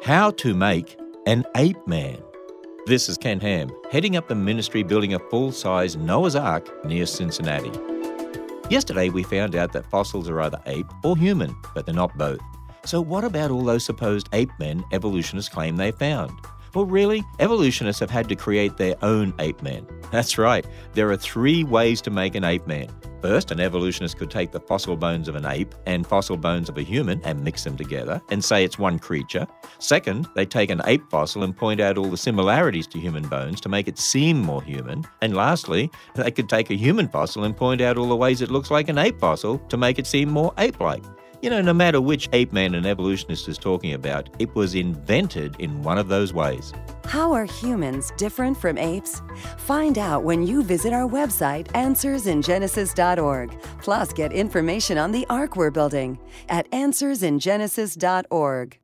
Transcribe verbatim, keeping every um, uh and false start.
How to make an ape man. This is Ken Ham, heading up the ministry building a full-size Noah's Ark near Cincinnati. Yesterday we found out that fossils are either ape or human, but they're not both. So what about all those supposed ape men evolutionists claim they found? Well, really, evolutionists have had to create their own ape man. That's right, there are three ways to make an ape man. First, an evolutionist could take the fossil bones of an ape and fossil bones of a human and mix them together and say it's one creature. Second, they take an ape fossil and point out all the similarities to human bones to make it seem more human. And lastly, they could take a human fossil and point out all the ways it looks like an ape fossil to make it seem more ape-like. You know, no matter which ape man an evolutionist is talking about, it was invented in one of those ways. How are humans different from apes? Find out when you visit our website, answers in genesis dot org. Plus, get information on the Ark we're building at answers in genesis dot org.